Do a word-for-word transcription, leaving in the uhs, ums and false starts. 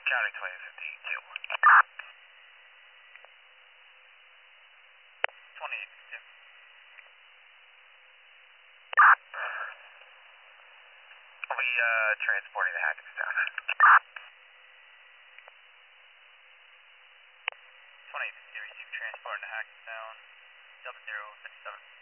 County twenty fifty-two. twenty-eight fifty-two. I'll be uh, transporting the Hackettstown. twenty-eight fifty-two, receive transport to Hackettstown, double zero fifty-seven.